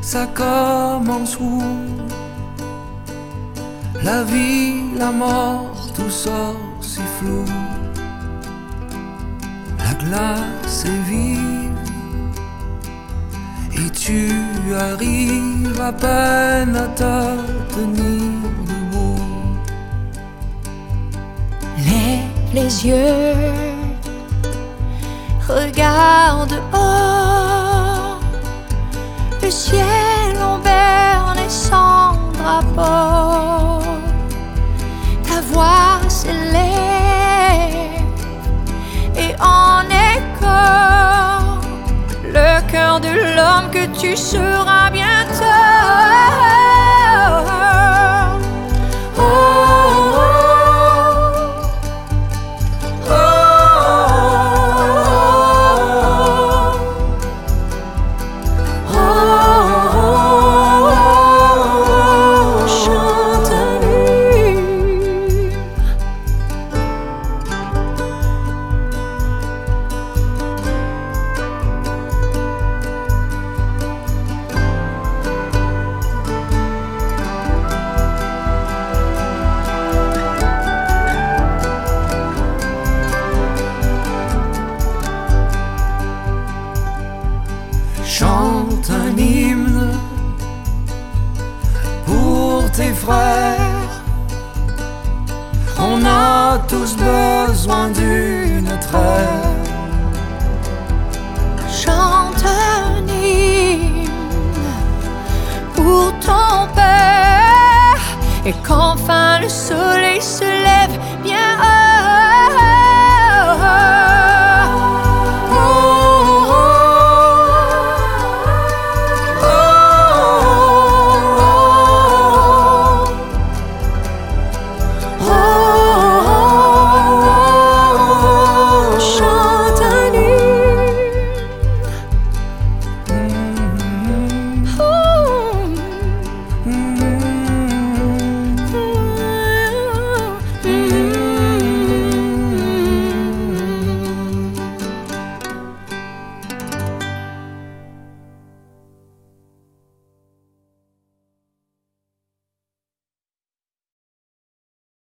ça commence où? La vie, la mort, tout sort si flou. La glace est vive et tu arrives à peine à te tenir debout. Lève les yeux, regarde dehors, le ciel en berne et sans drapeau. Ta voix s'élève et en écho le cœur de l'homme que tu seras bientôt. Oh, oh, oh, oh, oh, chante un hymne. Chante un hymne pour tes frères. On a tous besoin d'une trêve. Chante